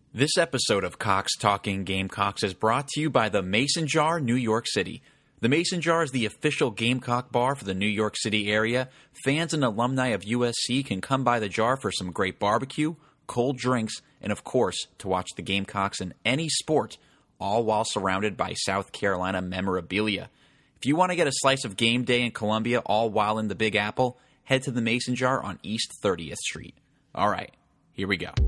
This episode of Cox Talking Gamecocks is brought to you by the Mason Jar, New York City. The Mason Jar is the official Gamecock bar for the New York City area. Fans and alumni of USC can come by the jar for some great barbecue, cold drinks, and of course, to watch the Gamecocks in any sport, all while surrounded by South Carolina memorabilia. If you want to get a slice of game day in Columbia all while in the Big Apple, head to the Mason Jar on East 30th Street. All right, here we go.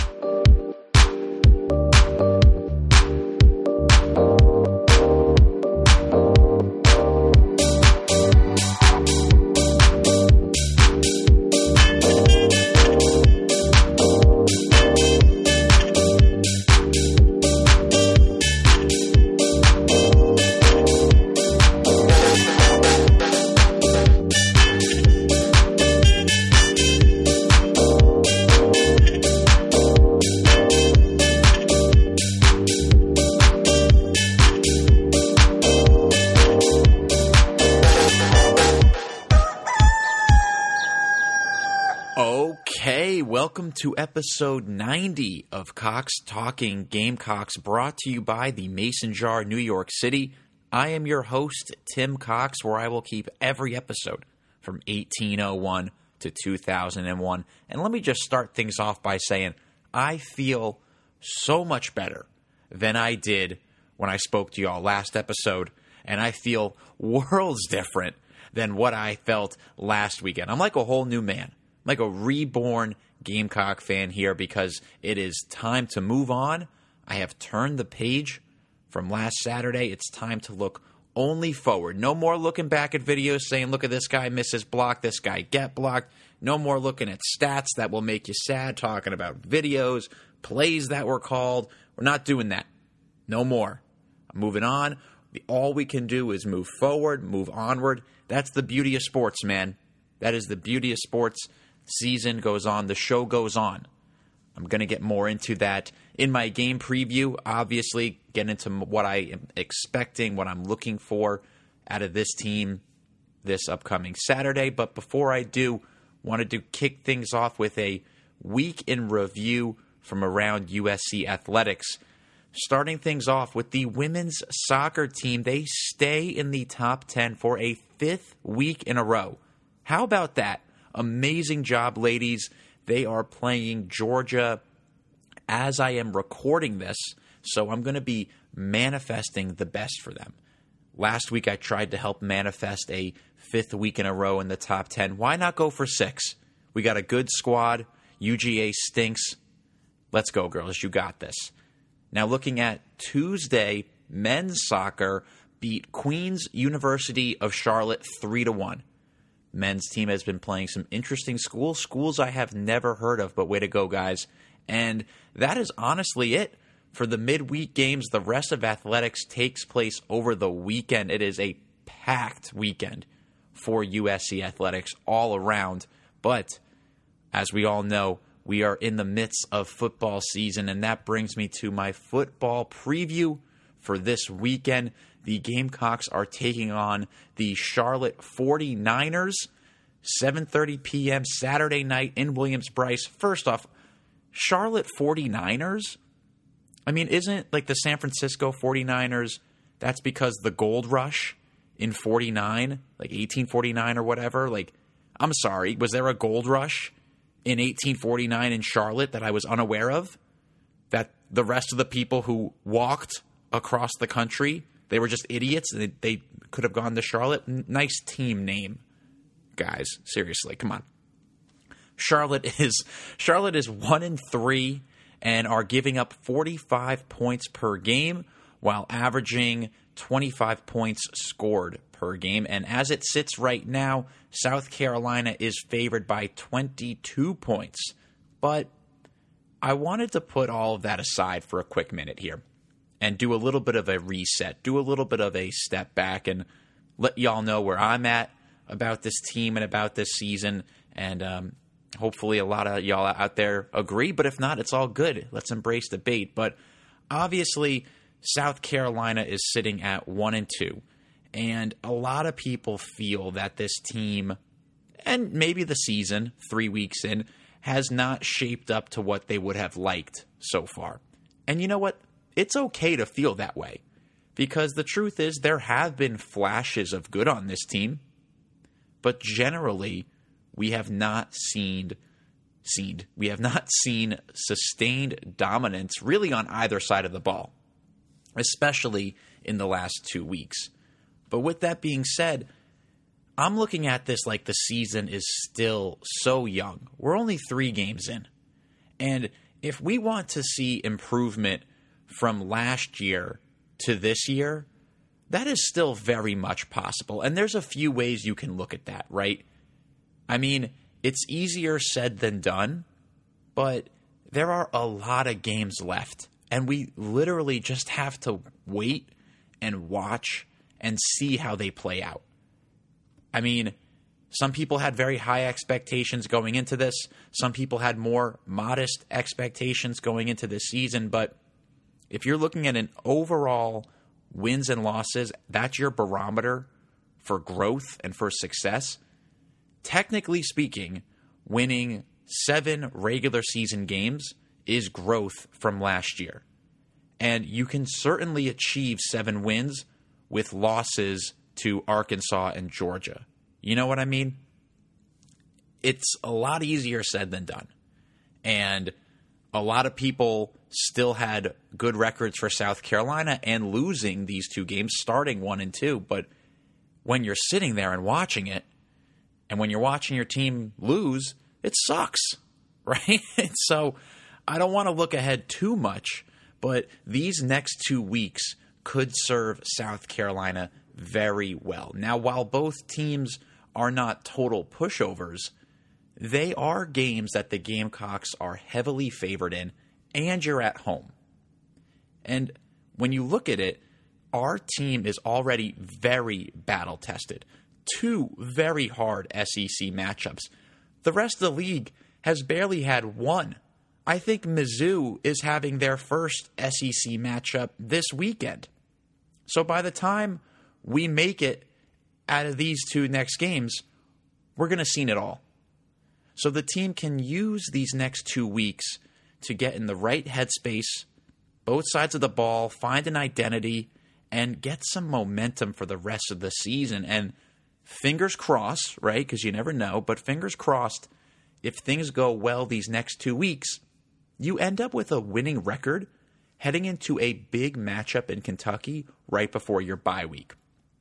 Welcome to episode 90 of Cox Talking Gamecocks, brought to you by the Mason Jar, New York City. I am your host, Tim Cox, where I will keep every episode from 1801 to 2001. And let me just start things off by saying I feel so much better than I did when I spoke to y'all last episode, and I feel worlds different than what I felt last weekend. I'm like a whole new man, like a reborn Gamecock fan here, because it is time to move on. I have turned the page from last Saturday. It's time to look only forward. No more looking back at videos saying, look at this guy misses block, this guy get blocked. No more looking at stats that will make you sad, talking about videos, plays that were called. We're not doing that. No more. I'm moving on. All we can do is move forward, move onward. That's the beauty of sports, man. That is the beauty of sports. Season goes on, the show goes on. I'm going to get more into that in my game preview, obviously, get into what I am expecting, what I'm looking for out of this team this upcoming Saturday. But before I do, wanted to kick things off with a week in review from around USC athletics. Starting things off with the women's soccer team. They stay in the top 10 for a fifth week in a row. How about that? Amazing job, ladies. They are playing Georgia as I am recording this, so I'm going to be manifesting the best for them. Last week, I tried to help manifest a fifth week in a row in the top 10. Why not go for 6? We got a good squad. UGA stinks. Let's go, girls. You got this. Now, looking at Tuesday, men's soccer beat Queen's University of Charlotte 3-1. Men's team has been playing some interesting schools I have never heard of, but way to go, guys. And that is honestly it for the midweek games. The rest of athletics takes place over the weekend. It is a packed weekend for USC athletics all around. But as we all know, we are in the midst of football season, and that brings me to my football preview for this weekend. The Gamecocks are taking on the Charlotte 49ers, 7:30 p.m. Saturday night in Williams-Brice. First off, Charlotte 49ers? I mean, isn't like the San Francisco 49ers, that's because the gold rush in 49, like 1849 or whatever? Like, I'm sorry, was there a gold rush in 1849 in Charlotte that I was unaware of? That the rest of the people who walked across the country, they were just idiots. They could have gone to Charlotte. Nice team name, guys. Seriously, come on. Charlotte is 1-3 and are giving up 45 points per game while averaging 25 points scored per game. And as it sits right now, South Carolina is favored by 22 points. But I wanted to put all of that aside for a quick minute here and do a little bit of a reset, do a little bit of a step back, and let y'all know where I'm at about this team and about this season. And hopefully a lot of y'all out there agree, but if not, it's all good. Let's embrace debate. But obviously, South Carolina is sitting at 1-2, and a lot of people feel that this team, and maybe the season, 3 weeks in, has not shaped up to what they would have liked so far. And you know what? It's okay to feel that way. Because the truth is, there have been flashes of good on this team. But generally, we have not seen sustained dominance really on either side of the ball, especially in the last 2 weeks. But with that being said, I'm looking at this like the season is still so young. We're only 3 games in. And if we want to see improvement from last year to this year, that is still very much possible. And there's a few ways you can look at that, right? I mean, it's easier said than done, but there are a lot of games left. And we literally just have to wait and watch and see how they play out. I mean, some people had very high expectations going into this. Some people had more modest expectations going into this season. But if you're looking at an overall wins and losses, that's your barometer for growth and for success. Technically speaking, winning 7 regular season games is growth from last year. And you can certainly achieve 7 wins with losses to Arkansas and Georgia. You know what I mean? It's a lot easier said than done. And a lot of people still had good records for South Carolina and losing these 2 games, starting 1 and 2. But when you're sitting there and watching it, and when you're watching your team lose, it sucks, right? So I don't want to look ahead too much, but these next 2 weeks could serve South Carolina very well. Now, while both teams are not total pushovers, they are games that the Gamecocks are heavily favored in, and you're at home. And when you look at it, our team is already very battle-tested. 2 very hard SEC matchups. The rest of the league has barely had 1. I think Mizzou is having their first SEC matchup this weekend. So by the time we make it out of these 2 next games, we're going to see it all. So the team can use these next 2 weeks to get in the right headspace, both sides of the ball, find an identity, and get some momentum for the rest of the season. And fingers crossed, right, because you never know, but fingers crossed, if things go well these next 2 weeks, you end up with a winning record heading into a big matchup in Kentucky right before your bye week.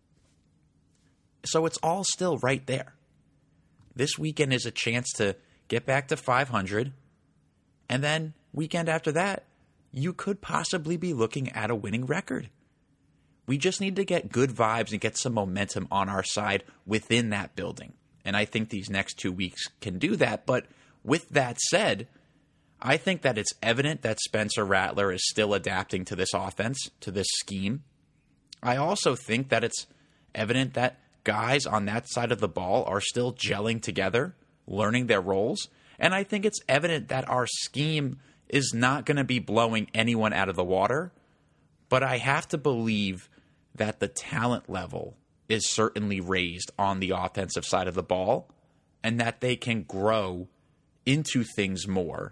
So it's all still right there. This weekend is a chance to get back to 500, and then weekend after that, you could possibly be looking at a winning record. We just need to get good vibes and get some momentum on our side within that building. And I think these next 2 weeks can do that. But with that said, I think that it's evident that Spencer Rattler is still adapting to this offense, to this scheme. I also think that it's evident that guys on that side of the ball are still gelling together, learning their roles. And I think it's evident that our scheme is not going to be blowing anyone out of the water. But I have to believe that the talent level is certainly raised on the offensive side of the ball and that they can grow into things more.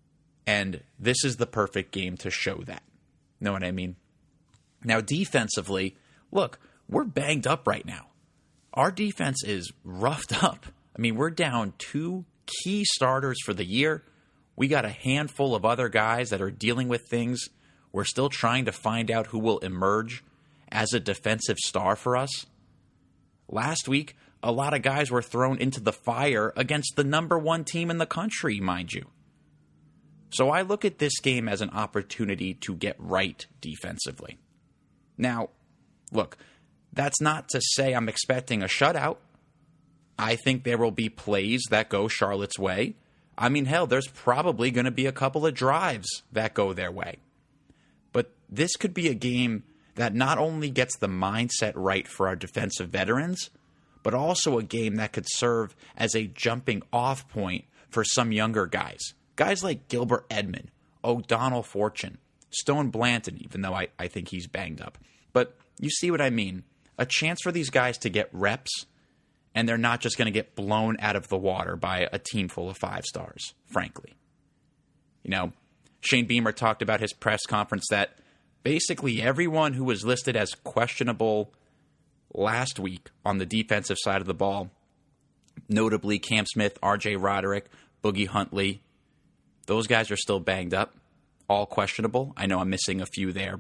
And this is the perfect game to show that. Know what I mean? Now, defensively, look, we're banged up right now. Our defense is roughed up. I mean, we're down 2 key starters for the year. We got a handful of other guys that are dealing with things. We're still trying to find out who will emerge as a defensive star for us. Last week, a lot of guys were thrown into the fire against the number 1 team in the country, mind you. So I look at this game as an opportunity to get right defensively. Now, look, that's not to say I'm expecting a shutout. I think there will be plays that go Charlotte's way. I mean, hell, there's probably going to be a couple of drives that go their way. But this could be a game that not only gets the mindset right for our defensive veterans, but also a game that could serve as a jumping off point for some younger guys. Guys like Gilbert Edmond, O'Donnell Fortune, Stone Blanton, even though I think he's banged up. But you see what I mean. A chance for these guys to get reps, and they're not just going to get blown out of the water by a team full of 5 stars, frankly. You know, Shane Beamer talked about his press conference that basically everyone who was listed as questionable last week on the defensive side of the ball, notably Cam Smith, R.J. Roderick, Boogie Huntley, those guys are still banged up, all questionable. I know I'm missing a few there,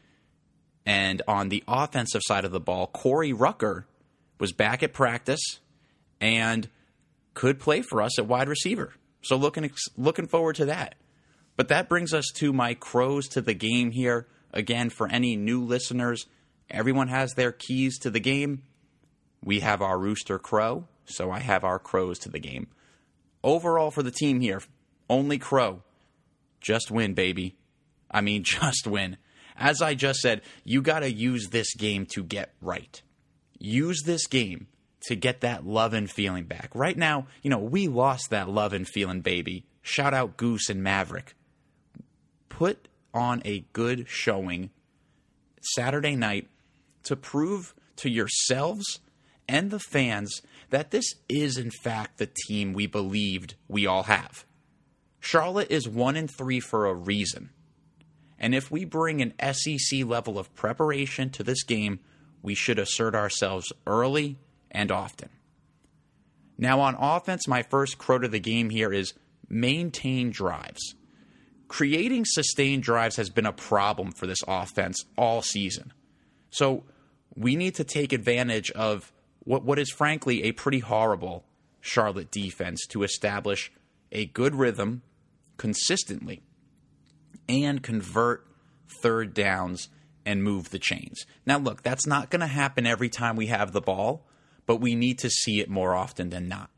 and on the offensive side of the ball, Corey Rucker was back at practice and could play for us at wide receiver. So looking forward to that. But that brings us to my crows to the game here. Again, for any new listeners, everyone has their keys to the game. We have our rooster crow, so I have our crows to the game. Overall for the team here, only crow. Just win, baby. I mean, just win. As I just said, you got to use this game to get right. Use this game to get that love and feeling back. Right now, we lost that love and feeling, baby. Shout out Goose and Maverick. Put on a good showing Saturday night to prove to yourselves and the fans that this is, in fact, the team we believed we all have. Charlotte is 1-3 for a reason. And if we bring an SEC level of preparation to this game, we should assert ourselves early and often. Now on offense, my first crow to the game here is maintain drives. Creating sustained drives has been a problem for this offense all season. So we need to take advantage of what is frankly a pretty horrible Charlotte defense to establish a good rhythm consistently and convert third downs and move the chains. Now look, that's not going to happen every time we have the ball, but we need to see it more often than not.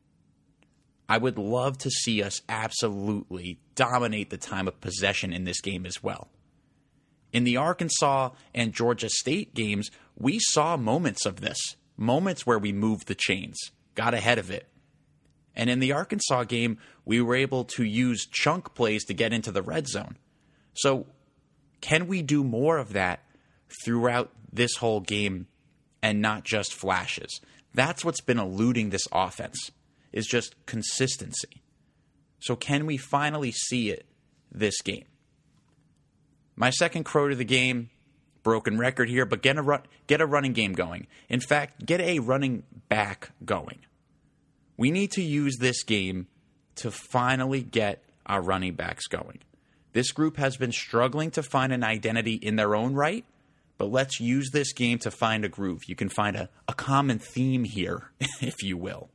I would love to see us absolutely dominate the time of possession in this game as well. In the Arkansas and Georgia State games, we saw moments of this. Moments where we moved the chains, got ahead of it. And in the Arkansas game, we were able to use chunk plays to get into the red zone. So can we do more of that throughout this whole game and not just flashes? That's what's been eluding this offense, is just consistency. So can we finally see it this game? My second crow to the game, broken record here, but get a running game going. In fact, get a running back going. We need to use this game to finally get our running backs going. This group has been struggling to find an identity in their own right, but let's use this game to find a groove. You can find a common theme here, if you will.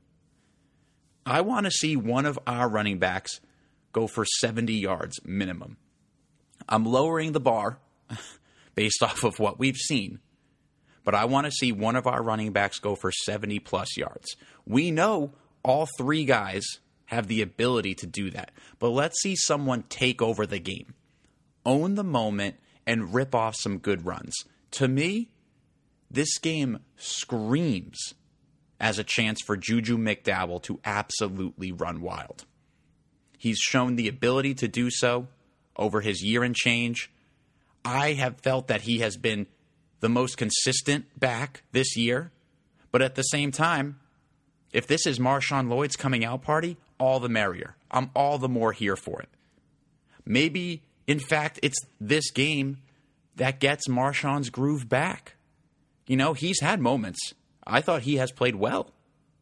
I want to see one of our running backs go for 70 yards minimum. I'm lowering the bar based off of what we've seen, but I want to see one of our running backs go for 70-plus yards. We know all three guys have the ability to do that, but let's see someone take over the game, own the moment, and rip off some good runs. To me, this game screams as a chance for Juju McDowell to absolutely run wild. He's shown the ability to do so over his year and change. I have felt that he has been the most consistent back this year, but at the same time, if this is Marshawn Lloyd's coming out party, all the merrier. I'm all the more here for it. Maybe, in fact, it's this game that gets Marshawn's groove back. He's had moments. I thought he has played well.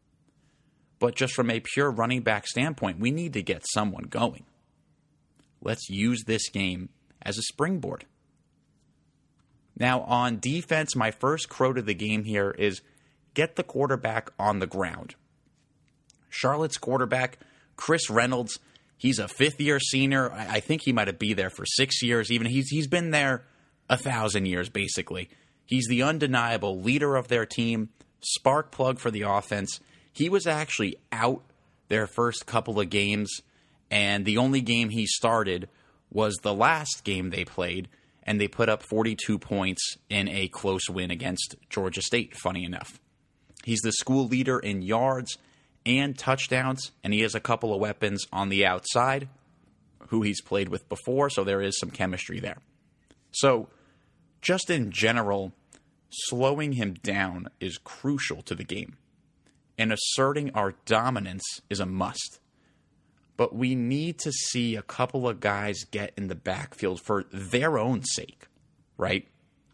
But just from a pure running back standpoint, we need to get someone going. Let's use this game as a springboard. Now, on defense, my first crow to the game here is get the quarterback on the ground. Charlotte's quarterback, Chris Reynolds, he's a fifth-year senior. I think he might have been there for 6 years. Even he's been there 1,000 years, basically. He's the undeniable leader of their team, spark plug for the offense. He was actually out their first couple of games, and the only game he started was the last game they played, and they put up 42 points in a close win against Georgia State, funny enough. He's the school leader in yards and touchdowns, and he has a couple of weapons on the outside who he's played with before, so there is some chemistry there. So, just in general, slowing him down is crucial to the game, and asserting our dominance is a must. but we need to see a couple of guys get in the backfield for their own sake, right?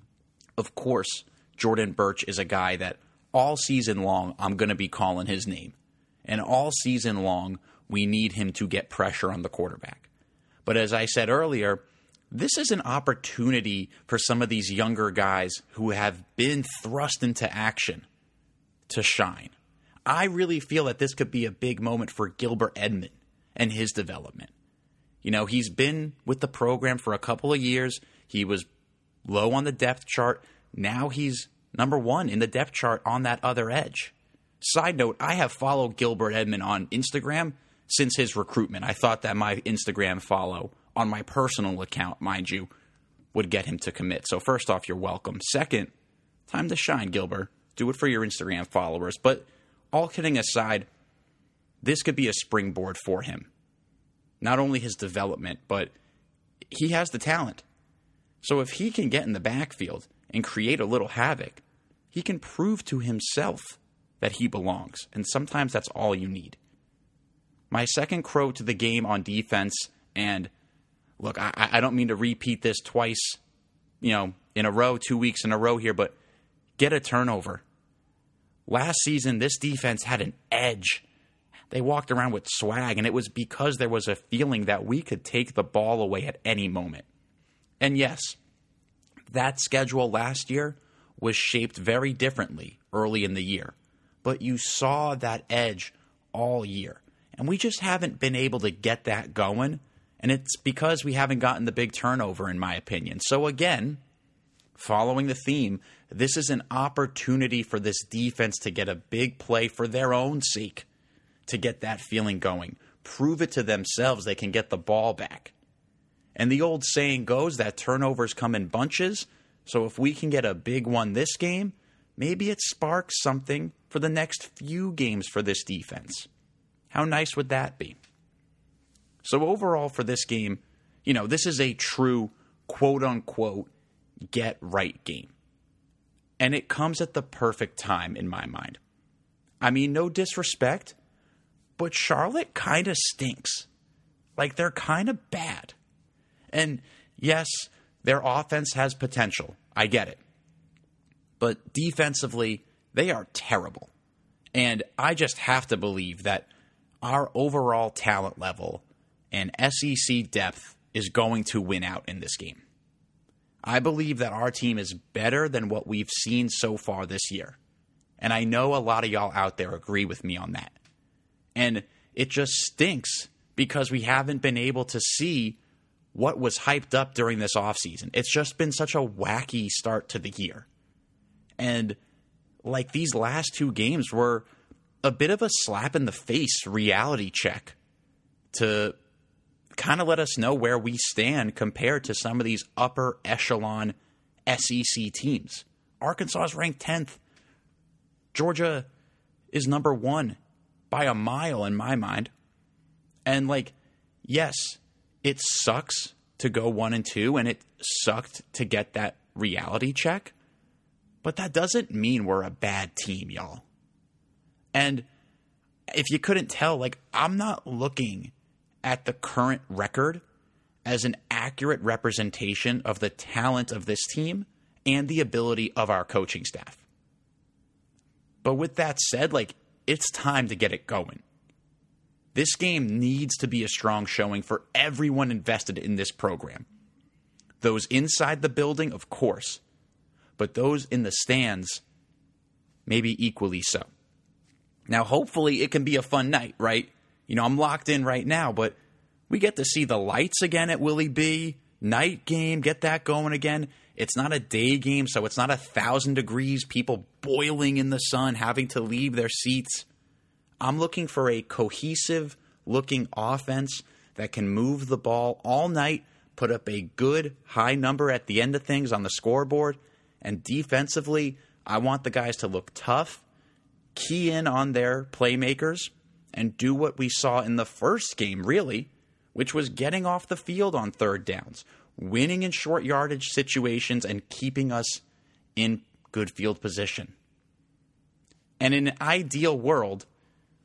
Of course, Jordan Burch is a guy that all season long I'm going to be calling his name. And all season long, we need him to get pressure on the quarterback. But as I said earlier, this is an opportunity for some of these younger guys who have been thrust into action to shine. I really feel that this could be a big moment for Gilbert Edmond and his development. You know, he's been with the program for a couple of years. He was low on the depth chart. Now he's number 1 in the depth chart on that other edge. Side note, I have followed Gilbert Edmond on Instagram since his recruitment. I thought that my Instagram follow on my personal account, mind you, would get him to commit. So first off, you're welcome. Second, time to shine, Gilbert. Do it for your Instagram followers. But all kidding aside, this could be a springboard for him. Not only his development, but he has the talent. So if he can get in the backfield and create a little havoc, he can prove to himself that he belongs. And sometimes that's all you need. My second crow to the game on defense, and look, I don't mean to repeat this twice, in a row, 2 weeks in a row here, but get a turnover. Last season, this defense had an edge. They walked around with swag, and it was because there was a feeling that we could take the ball away at any moment. And yes, that schedule last year was shaped very differently early in the year. But you saw that edge all year. And we just haven't been able to get that going. And it's because we haven't gotten the big turnover, in my opinion. So again, following the theme, this is an opportunity for this defense to get a big play for their own sake, to get that feeling going. Prove it to themselves they can get the ball back. And the old saying goes that turnovers come in bunches. So if we can get a big one this game, maybe it sparks something for the next few games for this defense. How nice would that be? So overall for this game, this is a true quote-unquote get-right game. And it comes at the perfect time in my mind. I mean, no disrespect, but Charlotte kind of stinks. Like, they're kind of bad. And yes, their offense has potential. I get it. But defensively, they are terrible. And I just have to believe that our overall talent level and SEC depth is going to win out in this game. I believe that our team is better than what we've seen so far this year. And I know a lot of y'all out there agree with me on that. And it just stinks because we haven't been able to see what was hyped up during this offseason. It's just been such a wacky start to the year. And like these last two games were a bit of a slap in the face reality check to kind of let us know where we stand compared to some of these upper echelon SEC teams. Arkansas is ranked 10th. Georgia is number 1 by a mile in my mind. And yes, it sucks to go 1-2, and it sucked to get that reality check. But that doesn't mean we're a bad team, y'all. And if you couldn't tell, I'm not looking at the current record as an accurate representation of the talent of this team and the ability of our coaching staff. But with that said, it's time to get it going. This game needs to be a strong showing for everyone invested in this program. Those inside the building, of course, but those in the stands, maybe equally so. Now, hopefully it can be a fun night, right? I'm locked in right now, but we get to see the lights again at Willie B. Night game, get that going again. It's not a day game, so it's not 1,000 degrees, people boiling in the sun, having to leave their seats. I'm looking for a cohesive-looking offense that can move the ball all night, put up a good high number at the end of things on the scoreboard, and defensively, I want the guys to look tough, key in on their playmakers, and do what we saw in the first game, really, which was getting off the field on third downs, winning in short yardage situations, and keeping us in good field position. And in an ideal world,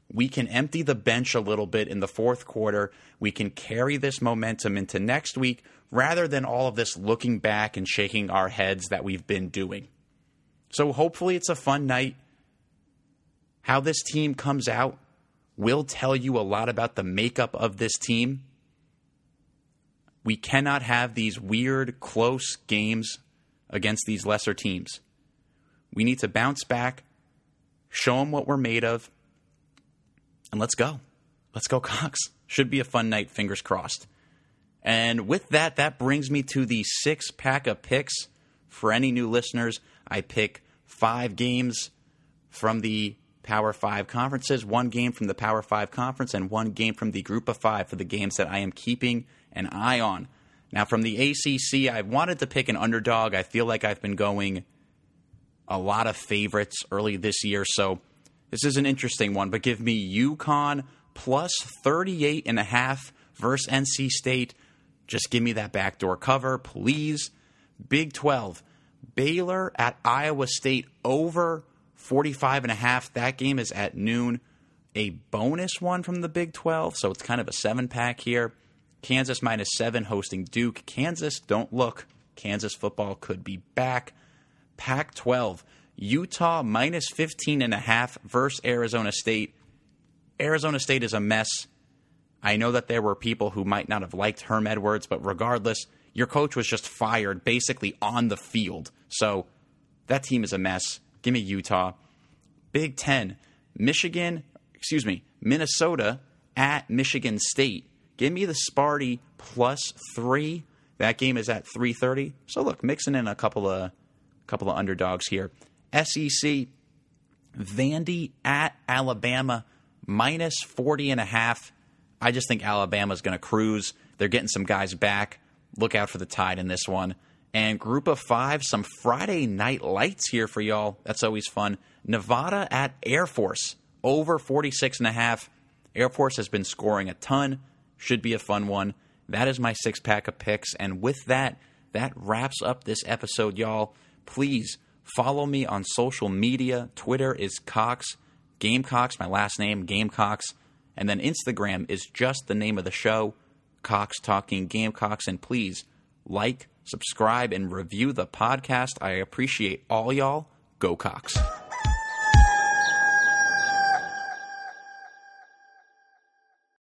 we can empty the bench a little bit in the fourth quarter. We can carry this momentum into next week rather than all of this looking back and shaking our heads that we've been doing. So hopefully it's a fun night. How this team comes out will tell you a lot about the makeup of this team. We cannot have these weird, close games against these lesser teams. We need to bounce back, show them what we're made of, and let's go. Let's go, Cox. Should be a fun night, fingers crossed. And with that, that brings me to the 6-pack of picks. For any new listeners, I pick 5 games from the Power 5 conferences, 1 game from the Power 5 conference, and 1 game from the Group of 5 for the games that I am keeping an eye on. Now, from the ACC, I wanted to pick an underdog. I feel like I've been going a lot of favorites early this year, so this is an interesting one. But give me UConn plus 38.5 versus NC State. Just give me that backdoor cover, please. Big 12, Baylor at Iowa State over 45.5. That game is at noon. A bonus one from the Big 12, so it's kind of a 7-pack here. Kansas minus 7 hosting Duke. Kansas, don't look. Kansas football could be back. Pac-12, Utah minus 15.5 versus Arizona State. Arizona State is a mess. I know that there were people who might not have liked Herm Edwards, but regardless, your coach was just fired basically on the field. So that team is a mess. Give me Utah. Big 10, Minnesota at Michigan State. Give me the Sparty plus 3. That game is at 3:30. So look, mixing in a couple of underdogs here. SEC, Vandy at Alabama minus 40.5. I just think Alabama's going to cruise. They're getting some guys back. Look out for the Tide in this one. And Group of 5, some Friday night lights here for y'all. That's always fun. Nevada at Air Force over 46.5. Air Force has been scoring a ton. Should be a fun one. That is my 6-pack of picks. And with that, that wraps up this episode, y'all. Please follow me on social media. Twitter is Cox, Gamecocks, my last name, Gamecocks. And then Instagram is just the name of the show, Cox Talking Gamecocks. And please like, subscribe, and review the podcast. I appreciate all y'all. Go Cox.